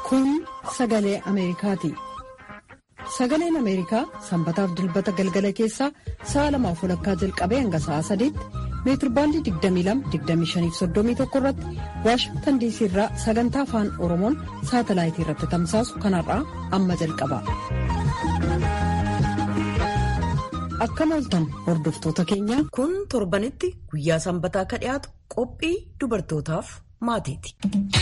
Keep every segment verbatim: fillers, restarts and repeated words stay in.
Kun sagalee Ameerikaati. Sagaleen Ameerikaa sanbataaf dilbata galgala keessaa sa'a lamaaf walakkaa jalqabee hanga sa'a sadiitti meetirbaandii digdamii lama digdamii shanii fi soddomii tokko irratti Waashingtan diisii irraa sagantaa afaan Oromoon saatalaayitii irratti tamsaasu kanarraa amma jalqaba. Akkam ooltan hordoftoota keenya. Kun torbanitti guyyaa sanbataa akka dhiyaatu qophii dubartootaaf maatiiti.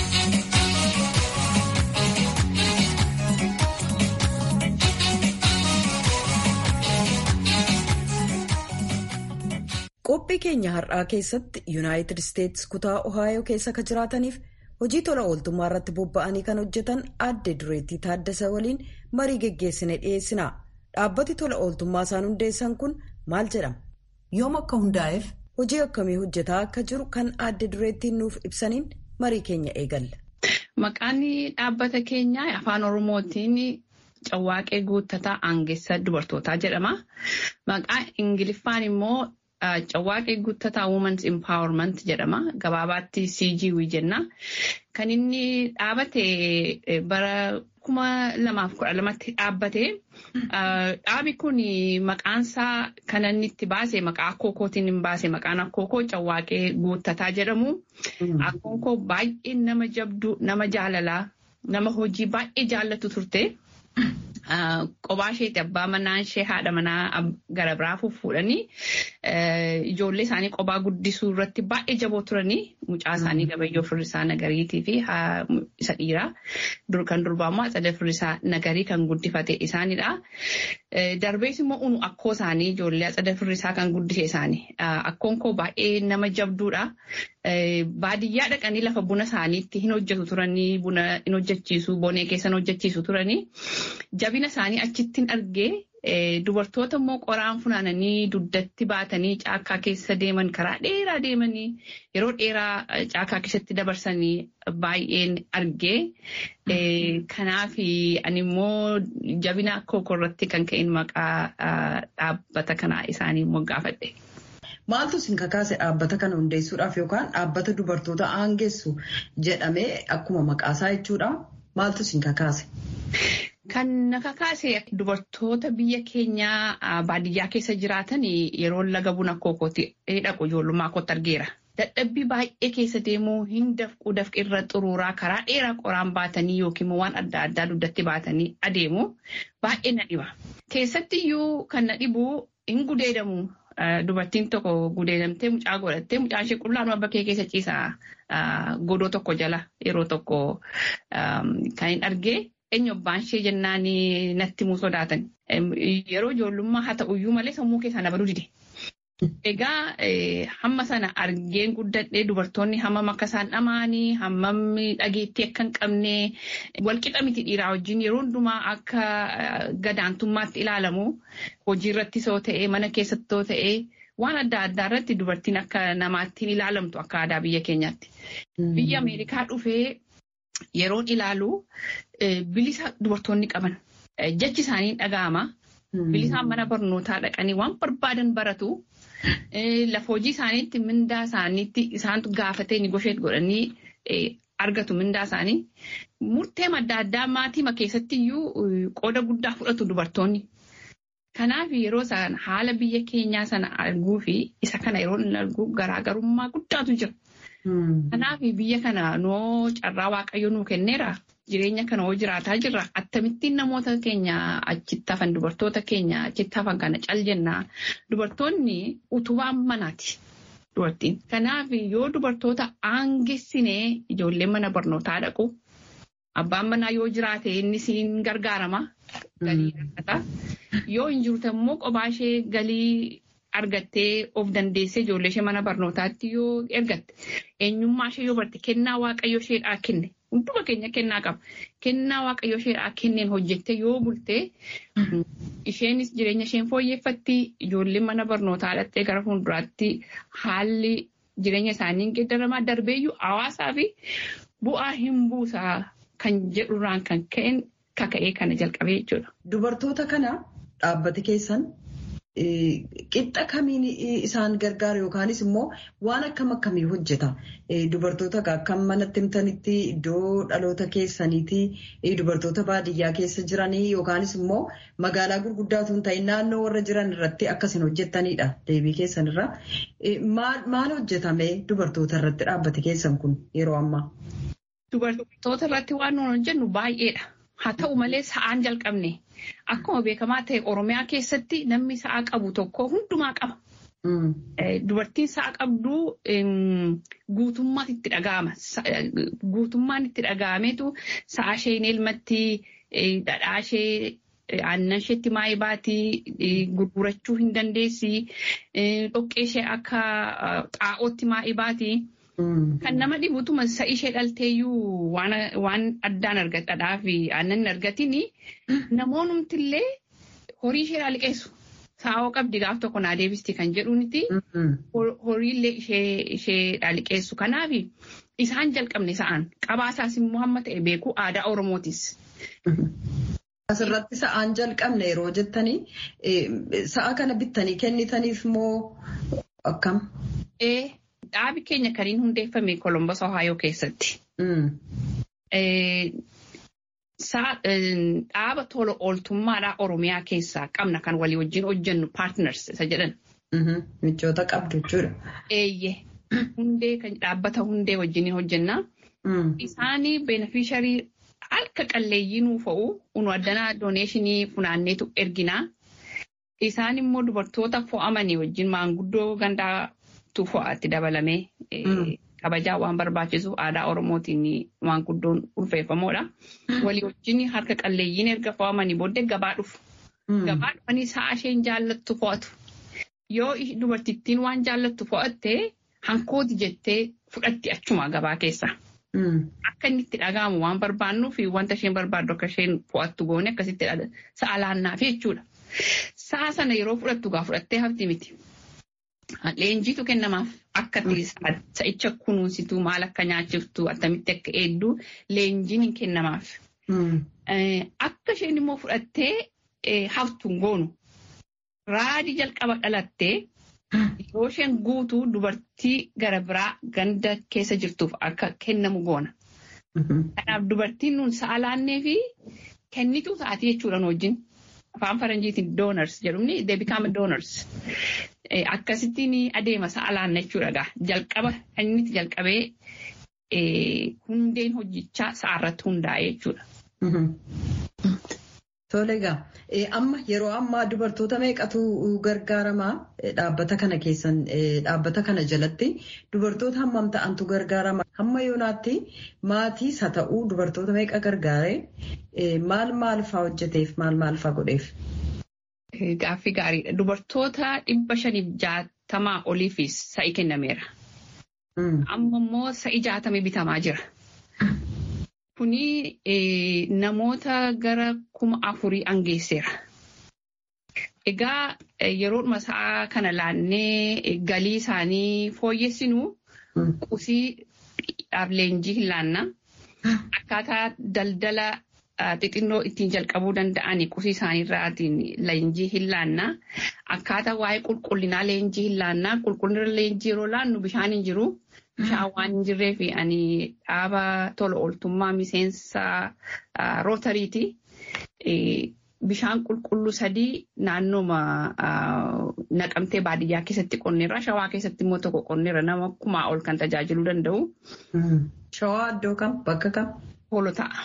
Qophii keenya har'aa keessatti Yuunaayitid Isteetsi kutaa Ohaayoo keessa kan jiraataniif hojii tola ooltummaa irratti bobba'anii kan hojjetan aadde Dureettii Taaddasa waliin marii geggeessine dhiyeessina. Dhaabbati tola ooltummaa isaan hundeessan kun maal jedhama? Yoom akka hundaa'eef hojii akkamii hojjetaa akka jiru kan aadde Dureettiin nuuf ibsaniin marii keenya eegalla. Maqaan dhaabbata keenyaa afaan Oromootiin Cawwaaqee Guuttataa Aangeessa Dubartootaa jedhama. Maqaa Ingiliffaan immoo Cawwaaqee Guuttataa Women's Empowerment jedhama. Gabaabaatti C G W jenna. Kan inni dhaabate bara kuma lamaaf kudha lamatti dhaabbate. Dhaabi kun maqaansaa kan inni itti baase maqaa akkookootiin hin baase. Maqaan akkookoo Cawwaaqee Guuttataa jedhamu. Akkookoo baay'ee nama jabdu, nama jaalalaa, nama hojii baay'ee jaallatu turte. Qophaa isheetti abbaa manaa ishee haadha manaa gara biraa fuudhanii ijoollee isaanii qophaa guddisuu irratti baay'ee jaboo turanii mucaa isaanii Gabayyoo Firrisaa Nagariitii fi isa dhiiraa kan durbaa immoo Atsada Firrisaa Nagarii kan guddifate isaanidha. Darbees immoo unu akkoo isaanii ijoollee Atsada Firrisaa kan guddise isaanii. Akkoon koo baay'ee nama jabduudha. Baadiyyaa dhaqanii lafa buna isaaniitti hin hojjetu turanii buna hin hojjechiisu bonee keessan hojjechiisu turanii. Jabina isaanii achittiin argee dubartoota immoo qoraan funaananii dugdatti baatanii caakkaa keessa deeman karaa dheeraa deemanii yeroo dheeraa caakkaa keessatti dabarsanii baay'een argee. Kanaaf ani immoo jabina akkookoo irratti kan ka'in maqaa dhaabbata kanaa isaanii immoo gaafadhe. Maaltu isin kakaase dhaabbata kana hundeessuudhaaf yookaan dhaabbata dubartoota aangeessu jedhamee akkuma maqaasaa jechuudha? Maaltu isin kakaase? Kan na kakaase dubartoota biyya keenyaa baadiyyaa keessa jiraatan yeroo laga buna akkookootti dhaqu ijoollummaa kootti argeera. Dadhabbii baay'ee keessa deemuu hin dafquu dafqirra xuruuraa karaa dheeraa qoraan baatanii yookiin waan adda addaa dugdatti baatanii adeemu baay'ee na dhiba. Keessatti iyyuu kan na dhibu hin gudeedamu. Dubartiin tokko gudeedamtee mucaa godhattee mucaa ishee qullaanuma bakkee keessa ciisaa godoo tokko jala yeroo tokko kan hin argee. Eenyu abbaan ishee jennaan natti himuu sodaatan. Yeroo ijoollummaa haa ta'uyyuu malee sammuu keessaa na baduu dide. Egaa hamma sana argeen guddadhee dubartoonni hammam akka isaan dhamaanii hammam dhageettii akka hin qabne walqixa miti dhiiraa wajjin yeroo hundumaa akka gadaantummaatti ilaalamu hojii irratti soo ta'ee mana keessatti soo ta'ee waan adda addaa irratti dubartiin akka namaattiin ilaalamtu akka aadaa biyya keenyaatti. Biyya Ameerikaa dhufee yeroon ilaalu bilisa dubartoonni qaban jechi isaanii dhaga'ama. Bilisaan mana barnootaa dhaqanii waan barbaadan baratu. Lafa hojii isaaniitti mindaa isaaniitti isaantu gaafatee negosheet godhanii argatu mindaa isaanii. Murtee adda addaa maatii keessatti iyyuu qooda guddaa fudhatu dubartoonni. Kanaaf yeroo isaan haala biyya keenyaa sana arguu fi isa kana yeroo inni argu garaagarummaa guddaatu jira. Kanaaf biyya kana noo carraa waaqayyo nuu kenneera. Jireenya kana hoo jiraataa jirra. Akkamittiin namoota keenya achitti hafan dubartoota keenya achitti hafan kana cal jennaa. Dubartoonni utubaa manaati. Dubartiin. Kanaaf yoo dubartoota aangessinee ijoolleen mana barnootaa dhaqu. Abbaan manaa yoo jiraate inni siin gargaarama. Galii argata. Yoo hin jirtu immoo qophaa ishee galii argattee of dandeessee ijoollee ishee mana barnootaatti yoo ergatte. Eenyummaa ishee yoo barte kennaa waaqayyo isheedhaa kenne. Hunduma keenya kennaa qaba. Kennaa waaqayyo isheedhaa kenneen hojjettee yoo bultee isheenis jireenya isheen fooyyeffatti ijoolleen mana barnootaa dhattee gara fuulduraatti haalli jireenya isaanii geeddaramaa darbeeyyuu hawaasaa fi bu'aa hin buusaa kan jedhurraan kan ka'een kaka'ee kana jalqabee jechuudha. Dubartoota kana dhaabbati keessan qixxa kamiin isaan gargaaru yookaanis immoo waan akkam akkamii hojjeta? Dubartoota akkam manatti himtanitti iddoo dhaloota keessaniitti dubartoota baadiyyaa keessa jiranii yookaanis immoo magaalaa gurguddaatu hin ta'in naannoo warra jiran irratti akkasin hojjettanidha deebii keessan irraa. Maal hojjetame dubartoota irratti dhaabbate keessan kun yeroo ammaa? Dubartoota irratti waan nuti hojjennu baay'eedha. Haa ta'u malee sa'aan jalqabne. Akkuma beekamaa ta'e Oromiyaa keessatti namni sa'a qabu tokko hundumaa qaba. Dubartiin sa'a qabdu guutummaan itti dhaga'ama. Guutummaan itti dhaga'ameetu sa'a ishee hin elmatti, dhadhaa ishee, aannan isheetti maayii baatii, gurgurachuu hin dandeessi, dhoqqee ishee akka xaa'ootti maayii baatii. Kan nama dhibutuma sa'i ishee dhalteeyyuu waan addaan argatadhaa fi aannan argatini namoonni illee horii ishee liqeessu. Saa'oo qabdi gaaf tokko naa deebisti kan jedhuuniti horiillee ishee liqeessu. Kanaaf isaan jalqabne sa'aan qabaasaas immoo hamma ta'e beeku aadaa Oromootis. Asirratti sa'aan jalqabne yeroo jettanii sa'a kana bittanii kennitaniif moo akkam? Dhaabi keenya kan inni hundeeffame Columbus Ohio keessatti. Dhaaba tola ooltummaadhaa Oromiyaa keessaa qabna kan walii wajjin hojjennu partners isa jedhan. Michoota qabdu jechuudha. Eeyyee. Hundee kan dhaabbata hundee wajjin hojjenna. Isaanii beneficiarii harka qalleeyyii nuuf ta'u unu addanaa dooneeshinii funaanneetu erginaa. Isaan immoo dubartoota fo'amanii wajjin maanguddoo gandaa fo'aatti dabalamee kabajaa waan barbaachisu aadaa Oromootiin waan guddoon ulfeeffamoodha. Walii wajjin harka qalleeyyiin erga fo'amanii booddee gabaa dhufu. Gabaa dhufanii sa'a isheen jaallattu fo'atu. Yoo dubartittiin waan jaallattu fo'attee hankooti jettee fudhatti achuma gabaa keessa. Akka inni itti dhaga'amu waan barbaannuuf wanta isheen barbaaddu akka isheen fo'attu goone akkasitti sa'a laannaaf jechuudha. Sa'a sana yeroo fudhattu gaa fudhattee hafti miti. Leenjiitu kennamaaf akka sa'icha kunuunsitu maal akka nyaachiftu attamitti akka eeddu leenjiin hin kennamaaf. Akka isheen immoo fudhattee haftu hin goonu. Raadii jalqaba dhalattee yeroo isheen guutuu dubartii gara biraa ganda keessa jirtuuf akka kennamu goona. Kanaaf dubartiin nuun sa'a laannee fi kennituu sa'aatii jechuudhaan wajjin. Afaan Faranjiitiin donors jedhumni they become donors. Akkasittiin adeema sa'a laanna jechuudha. Jalqaba kan inni jalqabee hundeen hojjichaa sa'aarratti hundaa'ee jechuudha. Tole egaa amma yeroo ammaa dubartoota meeqatu gargaaramaa dhaabbata kana keessan dhaabbata kana jalatti dubartoota hammam ta'antu gargaarama hamma yoonaatti maatiis haa ta'uu dubartoota meeqa gargaaree maal maal fa'aa hojjeteef maal maal fa'aa godheef? Gaaffii gaariidha. Dubartoota dhibba shaniif jaatamaa oliifis sa'i kennameera. Amma immoo sa'i jaatamee bitamaa jira. Kuni namoota gara kuma afurii angeesseera. Egaa yeroodhuma sa'a kana laannee galii isaanii fooyyessinu qusii leenjii hin laanna. Akkaataa daldala xixinnoo ittiin jalqabuu danda'anii qusii isaaniirraatiin leenjii hin laanna. Akkaataa waa'ee qulqullinaa leenjii hin laanna. Qulqullina leenjii yeroo laannu bishaan hin jiru. Bishaan waan hin jirree fi ani dhaaba tola ooltummaa miseensa rootariiti. Bishaan qulqulluu sadii naannooma naqamtee baadiyyaa keessatti qonneerra. Shawaa keessatti immoo tokko qonneerra nama kumaa ol kan tajaajiluu danda'u. Shawaa iddoo kam? Bakka kam? Hoolotaa.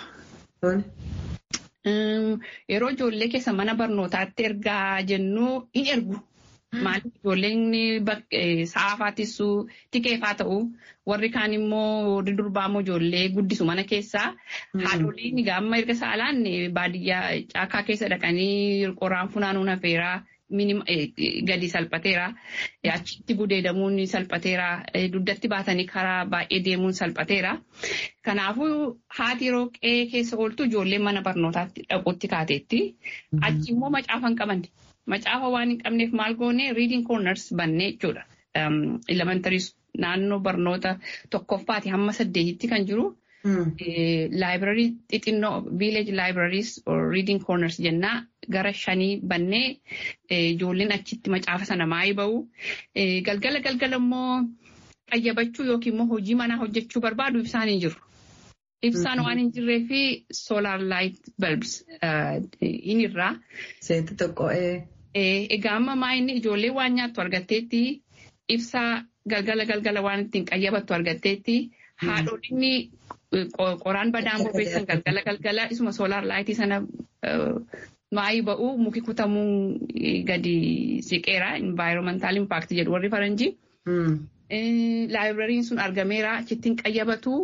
Yeroo ijoollee keessa mana barnootaatti ergaa jennu hin ergu. Maaliif ijoolleen sa'aafaatissuu tikeefaa ta'u warri kaan immoo warri durbaa immoo ijoollee guddisu mana keessaa haadholiin gaamma erga saalaan baadiyyaa caakaa keessa dhaqanii qoraan funaanuun hafeeraa gadi salphateera achitti gudeedamuun salphateera dugdatti baatanii karaa baay'ee deemuun salphateera. Kanaafuu haati yeroo qe'ee keessa ooltu ijoolleen mana barnootaatti dhaquutti kaateetti achi immoo macaafa hin qabanne. Macaafa waan hin qabneef maal goone reading corners bannee jechuudha. Elementary naannoo barnoota tokkoffaati hamma saddeetitti kan jiru Laayibrarii xixinnoo village libraries or reading corners jennaa gara shanii bannee ijoolleen achitti macaafa sana maayii ba'u. Galgala galgala immoo qayyabachuu yookiin immoo hojii manaa hojjechuu barbaadu ibsaan hin jiru. Ibsaan waan hin jirree fi solar light bulbs hin irraa. Seetti tokko. Egaa amma maayinni ijoollee waan nyaattu argatteetti ibsaa galgala galgala waan ittiin qayyabattu argatteetti haadhoonni qoraan badaan bobeessan galgala galgala isuma solar lightii sana maayii ba'u muki kutamuu gadi siqeera environmental impact jedhu warri faranjii. Laayibrariin sun argameera achittiin qayyabatu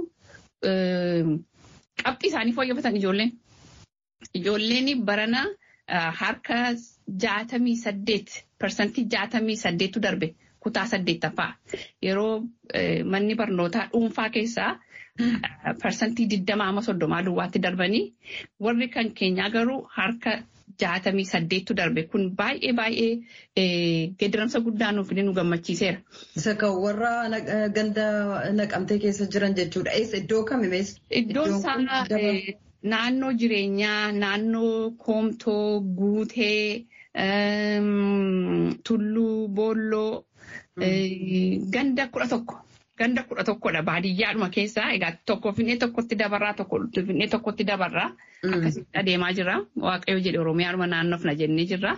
qabxii isaanii fooyyeffatan ijoolleen. Ijoolleen barana harka jaatamii saddeet parsantii jaatamii saddeetu darbe kutaa saddeettaffaa yeroo manni barnootaa dhuunfaa keessaa parsantii digdamaa amma soddomaa duwwaatti darbanii warri kan keenyaa garuu harka jaatamii saddeettu darbe kun baay'ee baay'ee geeddaramsa guddaa nuuf nu gammachiiseera. Isa kan warra ganda naqamtee keessa jiran jechuudha. Iddoo kamimees? Iddoon isaa naannoo jireenyaa, naannoo koomtoo, guutee, tulluu, boolloo, ganda kudha tokko. Ganda kudha tokkodha baadiyyaadhuma keessaa egaa tokko finne tokkotti dabarraa tokko finne tokkotti dabarraa akkasitti adeemaa jira waaqayyo jedhe oromiyaadhuma naannofna jennee jirra.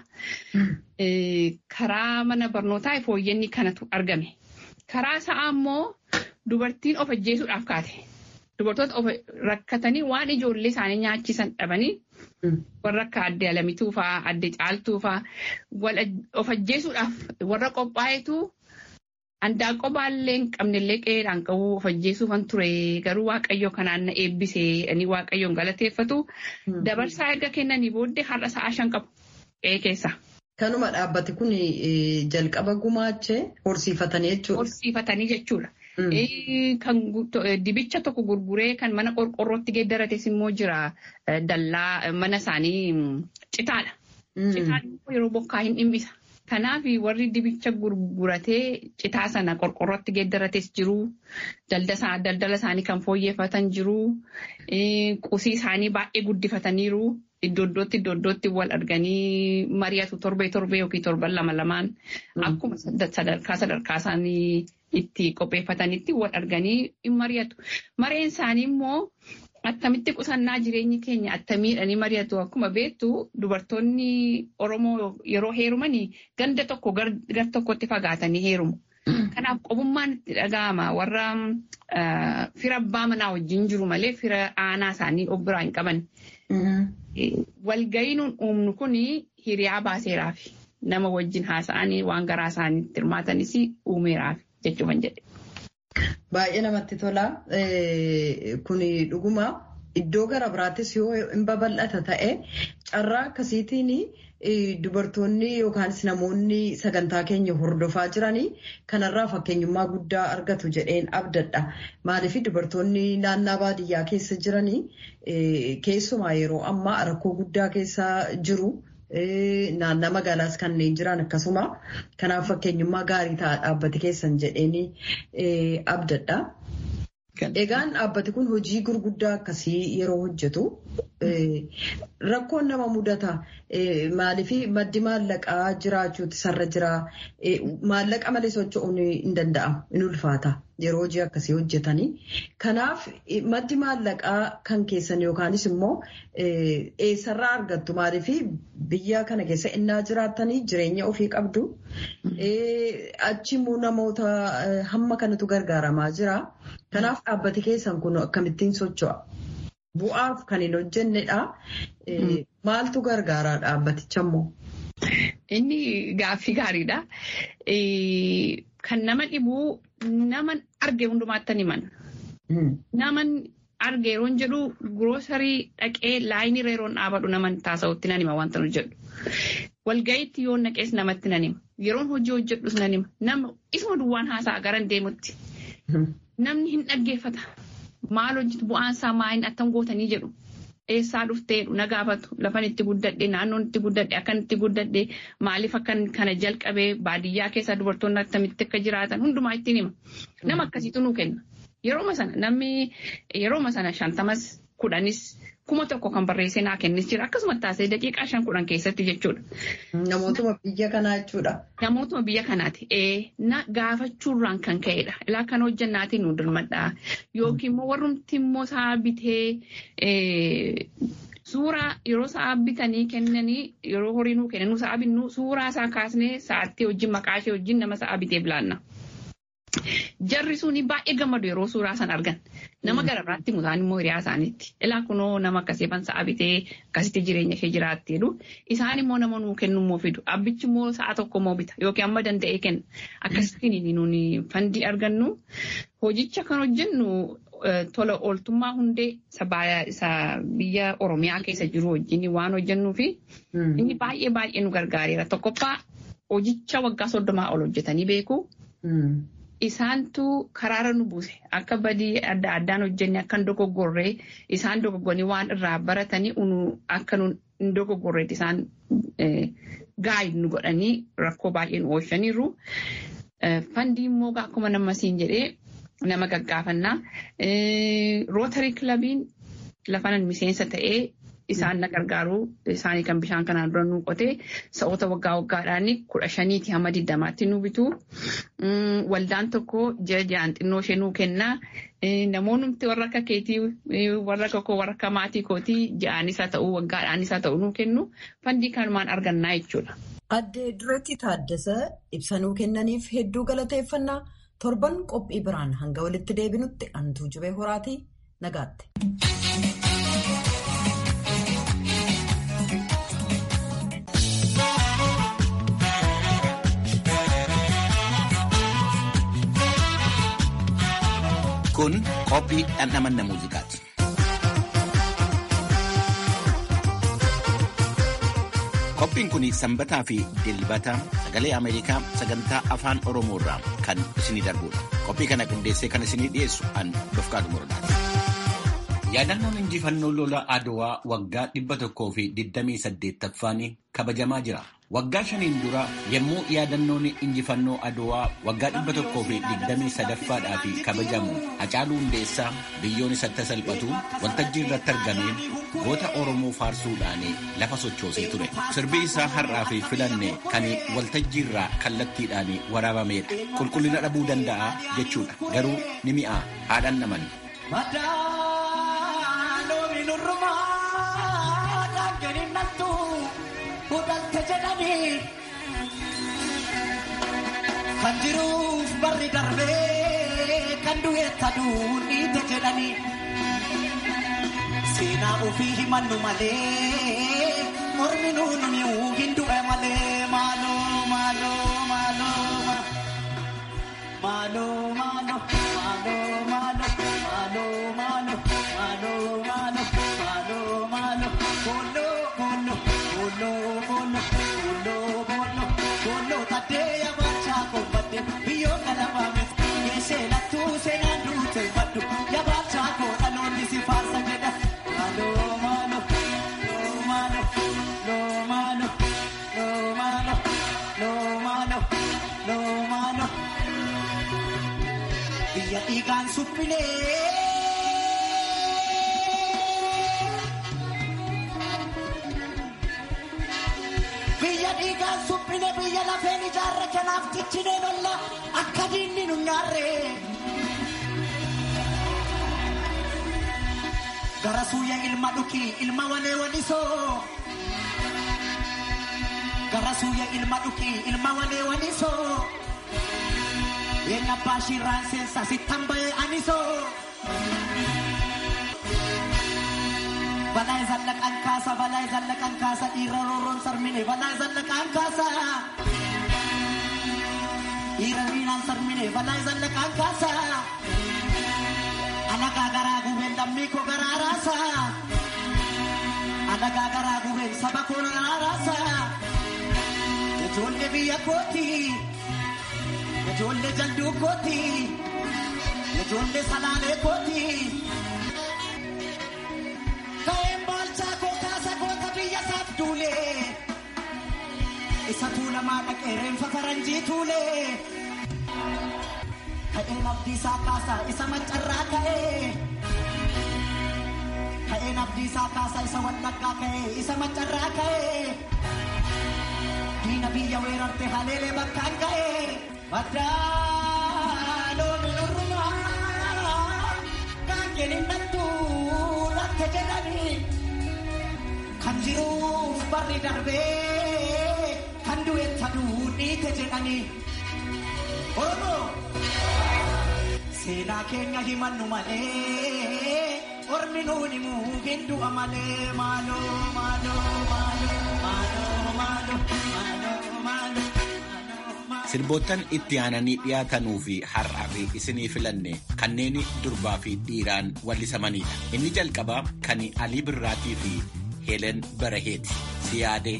Karaa mana barnootaa fooyyeenni kanatu argame. Karaa sa'aa immoo dubartiin of ajjeesuudhaaf kaate. Dubartoota of rakkatanii waan ijoollee isaanii nyaachisan dhabanii warra akka adde alamituu fa'aa adde caaltuu fa'aa of ajjeesuudhaaf warra qophaa'etu. Andaaqoo baallee hin qabnellee qe'eedhaan qabu of ajjeesuufan ture garuu waaqayyo kanaan na eebbisee ani waaqayyoon galateeffatu dabarsaa erga kennanii booddee har'a sa'a shan qabu qe'ee keessa. Kanuma dhaabbati kun jalqaba gumaachee horsiifatanii jechuudha. Horsiifatanii jechuudha. Kan dibicha tokko gurguree kan mana qorqorrootti geeddarates immoo jira dallaa mana isaanii citaadha. Citaan yeroo bokkaa hin dhimmisa. Kanaaf warri dibicha gurguratee citaa sana qorqorrootti geeddarates jiru. Daldala isaanii kan fooyyeffatan jiru. Qusii isaanii baay'ee guddifataniiru. Iddoo iddootti iddoo iddootti wal arganii mari'atu torbee torbee yookiin torban lama lamaan akkuma sadarkaa sadarkaa isaanii itti qopheeffatanitti wal arganii mari'atu. Mareen isaanii immoo attamitti qusannaa jireenyi keenya attamiidhanii mari'atu akkuma beektu dubartoonni Oromoo yeroo heerumanii ganda tokko gar tokkotti fagaatanii heerumu. Kanaaf qobummaan itti dhaga'ama warra fira abbaa manaa wajjin jiru malee fira aanaa isaanii of biraa hin qaban. Walga'iin uumnu kun hiriyaa baaseeraaf nama wajjin haasa'anii waan garaa isaaniitti hirmaatanis uumeeraaf jechuun jedhe. Baay'ee namatti tola. Kuni dhuguma iddoo gara biraattis yoo hin babal'ata ta'e carraa akkasiitiin dubartoonni yookaan namoonni sagantaa keenya hordofaa jiranii kanarraa fakkeenyummaa guddaa argatu jedheen abdadha. Maaliif dubartoonni naannaa baadiyyaa keessa jiranii keessumaa yeroo ammaa rakkoo guddaa keessa jiru. Naannaa magaalaas kanneen jiran akkasuma kanaaf fakkeenyummaa gaarii ta'a dhaabbati keessan jedheen abdadha. Egaan dhaabbati kun hojii gurguddaa akkasii yeroo hojjetu rakkoon nama mudata maaliif maddi maallaqaa jiraachuuti sarra jira maallaqa malee socho'uun hin danda'amu hin ulfaata yeroo hojii akkasii hojjetanii kanaaf maddi maallaqaa kan keessan yookaanis immoo eessarraa argattu maaliif biyya kana keessa innaa jiraattanii jireenya ofii qabdu achi immoo namoota hamma kanatu gargaaramaa jira. Kanaaf dhaabbati keessan kun akkamittiin socho'a? Bu'aaf kan hin hojjennedha. Maaltu gargaara dhaabbaticha immoo? Inni gaaffii gaariidha. Kan nama dhibu nama arge hundumaatti himan. Nama arge yeroo jedhu giroosarii dhaqee laayinii yeroon dhaabadhu nama taasisuutti nan hima wanta nu jedhu. Walga'iitti yoo naqees namatti nan hima. Yeroon hojii hojjedhus nan hima. Nama isuma duwwaan haasa'a garan deemutti. Namni hin dhaggeeffata. Maal hojjetu bu'aan isaa maaliin attam gootanii jedhu. Eessaa dhufteedhu na gaafatu. Lafan itti guddadhe, naannoon itti guddadhe, akkan itti guddadhe, maaliif akkan kana jalqabee baadiyyaa keessa dubartoonni attamitti akka jiraatan hundumaa ittiin hima. Nama akkasiitu nuu kenna. Yerooma sana namni yerooma sana shantamas kudhanis kuma tokko kan barreessee naa kennis jira. Akkasuma taasisee daqiiqaa shan kudhan keessatti jechuudha. Namootuma biyya kanaa jechuudha. Namootuma biyya kanaati. Na gaafachuurraan kan ka'edha. Ilaa kan hojjannaatiin nu dirmadhaa. Yookiin immoo warrumti immoo sa'a bitee suuraa yeroo sa'a bitanii kennanii yeroo horii nuu kennanii sa'a binnu suuraa isaa kaasnee sa'aatti wajjin maqaa ishee wajjin nama sa'a bitee bilaanna. Jarri suni baay'ee gammadu yeroo suuraa san argan. Nama gararraatti mutaan immoo hiriyaa isaaniitti. Ilaa kunoo nama akkasii ban sa'a bitee akkasitti jireenya ishee jiraatti jedhu. Isaan immoo nama nuu kennu immoo fidu. Abbichi immoo sa'a tokko immoo bita yookiin amma danda'ee kenna. Akkasittiin nuuni fandii argannu. Hojicha kan hojjennu tola ooltummaa hundee isa biyya Oromiyaa keessa jiru wajjin waan hojjennuu fi inni baay'ee baay'ee nu gargaareera. Tokkoffaa hojicha waggaa soddomaa ol hojjetanii beeku. Isaantu karaara nu buuse akka badii adda addaan hojjenne akka hin dogoggorree isaan dogoggoranii waan irraa baratanii akka hin dogoggorreetti isaan gaayid nu godhanii rakkoo baay'ee nu oolchaniiru. Fandii immoo akkuma nama siin jedhee nama gaggaafannaa. Rootarii kilabiin lafanan miseensa ta'ee isaan na gargaaru isaanii kan bishaan kanaan dura nu qotee sa'oota waggaa waggaadhaan kudha shaniiti hamma digdamaatti nu bitu. Waldaan tokko ji'a ji'aan xinnoo ishee nuu kennaa. Namoonni warra akka keetii warra akka warra akka maatii kootii ji'aanis haa ta'u waggaadhaanis haa ta'u nuu kennu fandii kanumaan argannaa jechuudha. Addee Dureetti Taaddasee ibsa nuu kennaniif hedduu galateeffannaa. Torban qophii biraan hanga walitti deebinutti antuu jubee horaatii nagaatte. Kun qophii dhandhamanna muuziqaati. Qophiin kun sanbataa fi dilbata sagalee Ameerikaa sagantaa afaan Oromoo irraa kan isinii darbudha. Qophii kana qindeessee kan isinii dhiyeessu an Dofqaadu Murdaati. Yaadannoon injifannoo lola Adowaa waggaa dhibba tokkoo fi digdamii saddeettaffaan kabajamaa jira. Waggaa shaniin dura yommuu yaadannoon injifannoo Adowaa waggaa dhibba tokkoo fi digdamii sadaffaadhaaf kabajamu Hacaaluu Hundeessaa biyyoon isatti salphatu waltajjii irratti argamee goota Oromoo faarsuudhaan lafa sochoosee ture. Sirbi isaa har'aa fi filanne kan waltajjii irraa kallattiidhaan waraabameedha. Qulqullina dhabuu danda'a jechuudha. Garuu ni mi'a haadhaan naman. Kan jiruuf barri darbee kan du'eetta duudhiite jedhanii seenaa ofii himannu malee mormi nuun mi'uu hin du'e malee maaloo maaloo maaloo maaloo maaloo maaloo maaloo maaloo maaloo maaloo maaloo maaloo kooloo kooloo kooloo kooloo kooloo kooloo kooloo taatee yaabachaa koombatte biyyoo kalabaames geessee lattuu seenaan duute baddu yaabachaa koo dhaloonni si faarsa jedha maaloo maaloo loo maaloo loo maaloo loo maaloo loo maaloo loo maaloo biyya dhiigaan suphilee. Biyya dhiigaan suphine biyya lafeen ijaarre kanaaf tichinee lolla akka diinni nu nyaarre. Gara suuyya ilma dhukii ilma walee walisoo. Gara suuyya ilma dhukii ilma walee walisoo. Eenyu abbaa shirraan seensa sittan ba'ee anisoo. Balaa zallaqaan kaasa balaa zallaqaan kaasa dhiira roorroon sarmine balaa zallaqaan kaasa dhiira miinaan sarmine balaa zallaqaan kaasa alagaa garaa gubeen lammii koo garaa raasa alagaa garaa gubeen saba koo garaa raasa ijoollee biyya kooti ijoollee jalduu kooti ijoollee salaalee kooti. Kaayeen baalchaa koo kaasa goota biyya isaaf duulee isa tuulamaa dhaqee reenfa faranjii tuulee ka'een abdiisaa kaasaa isa macarraa ka'ee ka'een abdiisaa kaasaa isa wallaggaa ka'ee isa macarraa ka'ee diina biyya weerarte haleelee bakkaan ka'ee baddaa looni lorrumaa kan kenninattu lakke jedhanii kan jiruuf barri darbee kan du'eetta duudhiite jedhanii Oromoo seenaa keenya himannu malee ormi nuuni muu hindu'a malee maaloo maaloo maaloo maaloo maaloo maaloo maaloo. Sirboottan itti aananii dhiyaatanuu fi har'aa fi isinii filanne kanneen durbaa fi dhiiraan wallisamanidha. Inni jalqabaa kan Alii Birraatii fi Heelen Baraheeti. Siyaadee.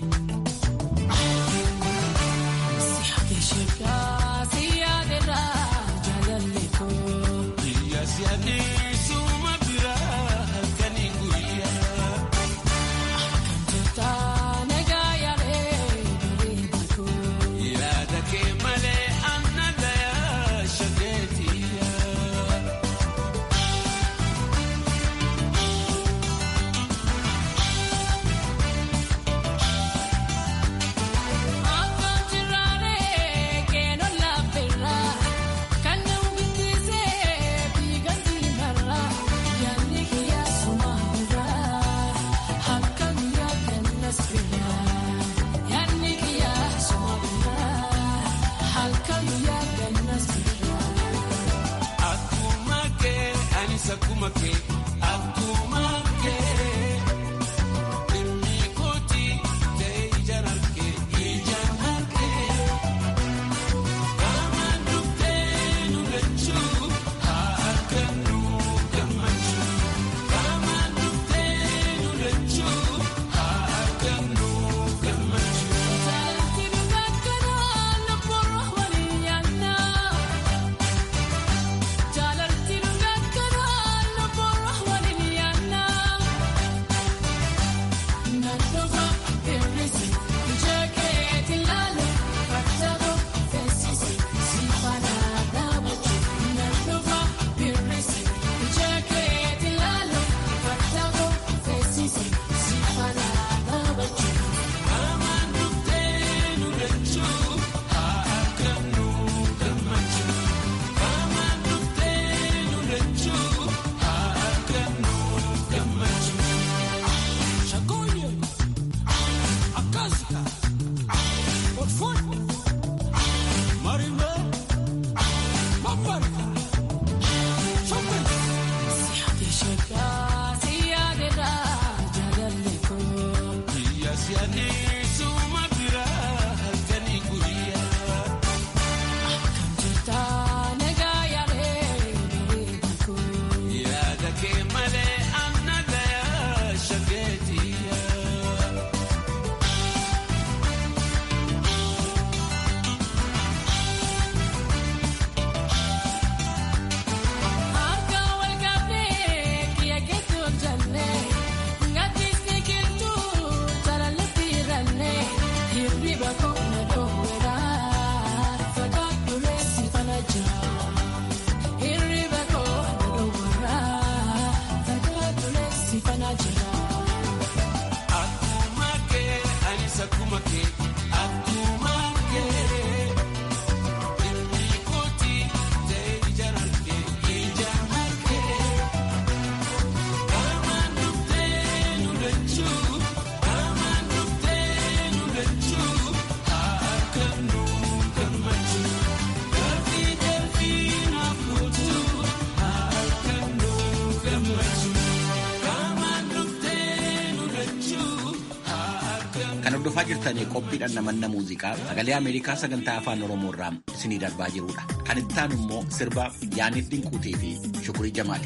Hordofaa jirtanii qophiidhaan namanna muuziqaa sagalee Ameerikaa sagantaa afaan Oromoo irraa isinii darbaa jirudha. Kan itti aanu immoo sirba Yaaniif Dinquutii fi Shukurii Jamaali.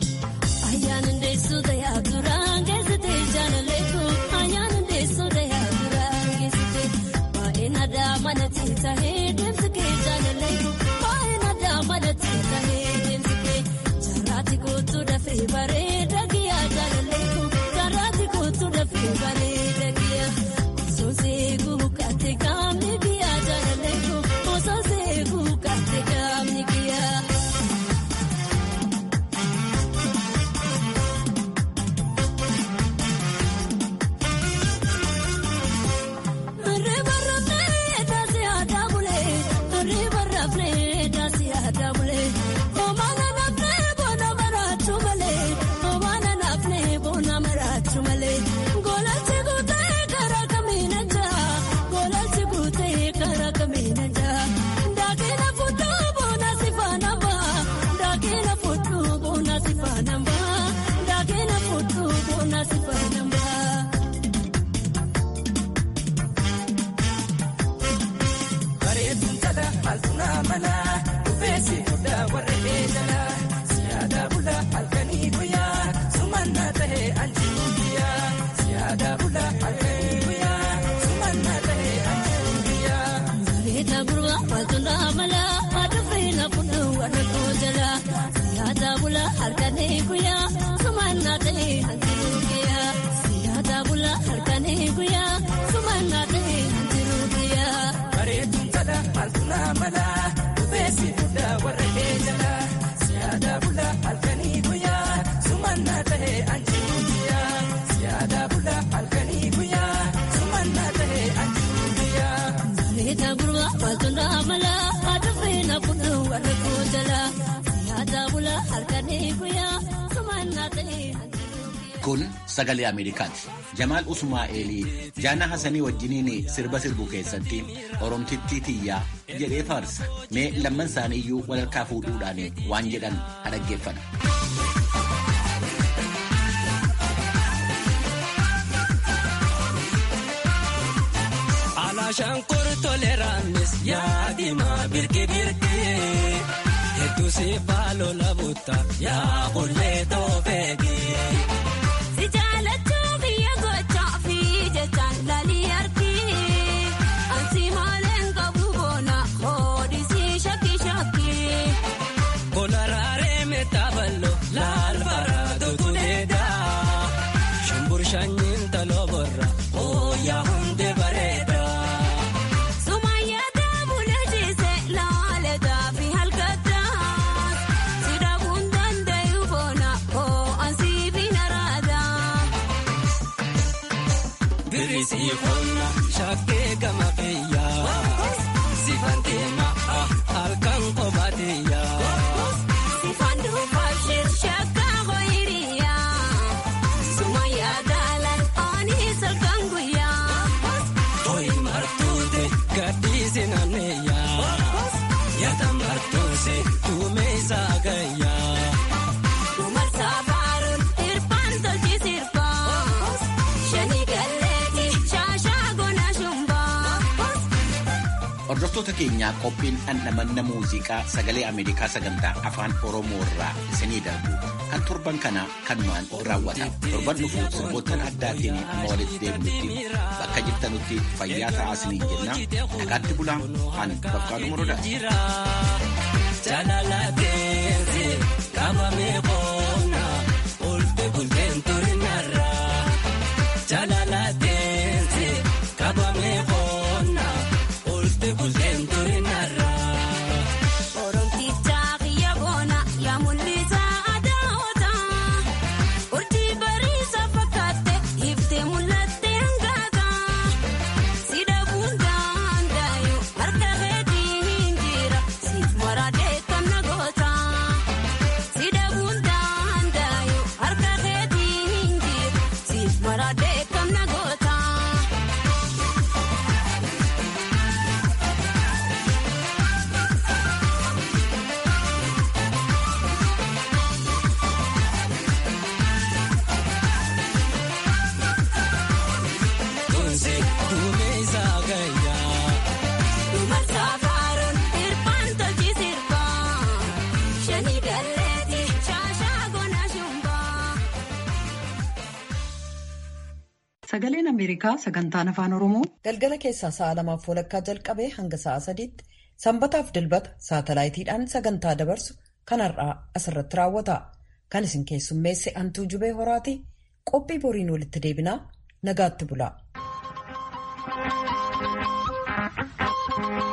Ayyaana ndeessuu ta'ee duraan keessatti jaalaleetu ayyaana ndeessuu ta'ee duraan keessatti baay'ee nadaa manatti ta'ee deemsi kee jaalaleetu baay'ee nadaa manatti ta'ee deemsi kee jaraati kootu dafee bareeda giyyaa jaalaleetu jaraati kootu dafee bareeda giyyaa osoo kaate kaamni giyyaa jaalaleetu osoo kaate kaamni giyyaa. harkanii guyyaa sumannaa ta'ee hanqiruu guyyaa. Siyaada bula harkanii guyyaa sumannaa ta'ee hanqiruu guyyaa. Bareeduun jala maaltu naa mala dhufeessi guddaa warra eegala. Siyaada bula harkanii guyyaa sumannaa ta'ee hanqiruu guyyaa. Siyaada bula harkanii guyyaa sumannaa ta'ee hanqiruu guyyaa. Bareeda gurba maaltu naa mala adufee na bulu warra koojala. Siyaada bula harkanii guyyaa sumannaa ta'ee hanqiruu guyyaa. Kun sagalee Ameerikaati. Jamaal Usmaa'eelii Jaana Hasanii wajjiniin sirba sirbu keessatti Oromtittii tiyyaa jedhee faarsa. Mee lamman isaaniiyyuu walharkaa fuudhuudhaan waan jedhan haa dhaggeeffannu. Shaankur toleraanis yaadima birki birki hedduu si faaloo labuuta yaa bullee toofeegi. Si jaalachuu biyya gochaa fi jechaan laalii argi ansi maaleen qabu boona hoodisii shakki shakki. Kolaraaree meetaabaloo laal baratootu dheedaa shumbur shanyiin taloo borra ooyaa hundee bareeda. Siifonna shakkee gama fayyaa siifantee ma'a halkan kophaatiyyaa. Siifanduu faashee shakkaa ho'iriyaa sumayyaa daalan oonii salkan guyyaa. Tooyi martuute gadhiisi naanneeyyaa yaada martuuse tuumeessaa gayyaa. Dumarsaa faaruun hirpaan tolchi sirpaa shanii galee. Hordoftoota keenyaa qophiin dhandhamanna muuziqaa sagalee Ameerikaa sagantaa afaan Oromoo irraa isinii darbu kan torban kana kanumaan raawwata. Torban dhufu sirboottan addaatiin amma walitti deebinutti bakka jirtanutti fayyaa ta'aa isiniin jenna. Nagaatti bulaa ani Bafqaaduu Morodaati. Jaalalateeti qabamee boona olte bulteen turinarra. Jaalalateeti qabamee boona. Bulteen turinarra. Oromticha kiyya boona yaa mul'isa aadaa oota. Urjii bariisa fakkaate iftee mul'attee hangaata. Sida bundaan daayu harka keetii hin jira siif maradee kan na goota. Sida bundaan daayu harka keetii hin jira siif maradee kan na goota. Sagaleen Ameerikaa sagantaan afaan Oromoo galgala keessaa sa'a lamaaf walakkaa jalqabee hanga sa'a sadiitti sanbataaf dilbata saatalaayitiidhaan sagantaa dabarsu kan har'aa asirratti raawwata. Kan isin keessummeesse Antuu Jubee Horaati. Qophii boriin walitti deebinaa nagaatti bulaa.